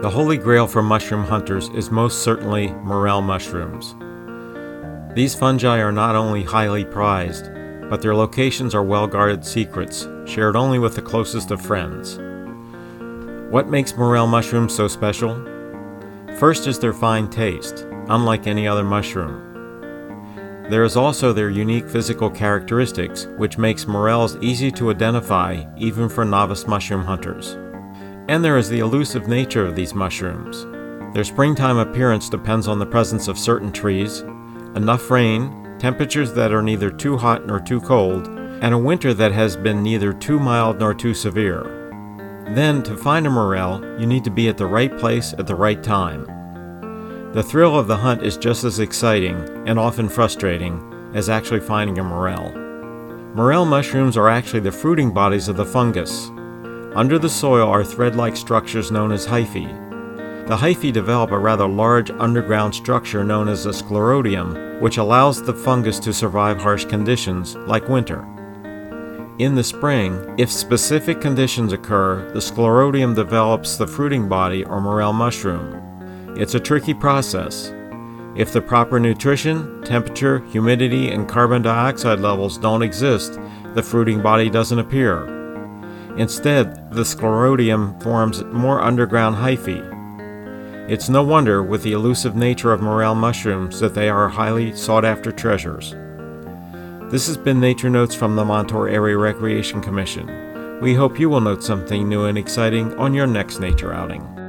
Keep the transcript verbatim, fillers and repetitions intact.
The holy grail for mushroom hunters is most certainly morel mushrooms. These fungi are not only highly prized, but their locations are well-guarded secrets, shared only with the closest of friends. What makes morel mushrooms so special? First is their fine taste, unlike any other mushroom. There is also their unique physical characteristics, which makes morels easy to identify even for novice mushroom hunters. And there is the elusive nature of these mushrooms. Their springtime appearance depends on the presence of certain trees, enough rain, temperatures that are neither too hot nor too cold, and a winter that has been neither too mild nor too severe. Then, to find a morel, you need to be at the right place at the right time. The thrill of the hunt is just as exciting, and often frustrating, as actually finding a morel. Morel mushrooms are actually the fruiting bodies of the fungus. Under the soil are thread-like structures known as hyphae. The hyphae develop a rather large underground structure known as a sclerotium, which allows the fungus to survive harsh conditions, like winter. In the spring, if specific conditions occur, the sclerotium develops the fruiting body or morel mushroom. It's a tricky process. If the proper nutrition, temperature, humidity, and carbon dioxide levels don't exist, the fruiting body doesn't appear. Instead, the sclerotium forms more underground hyphae. It's no wonder, with the elusive nature of morel mushrooms, that they are highly sought-after treasures. This has been Nature Notes from the Montour Area Recreation Commission. We hope you will note something new and exciting on your next nature outing.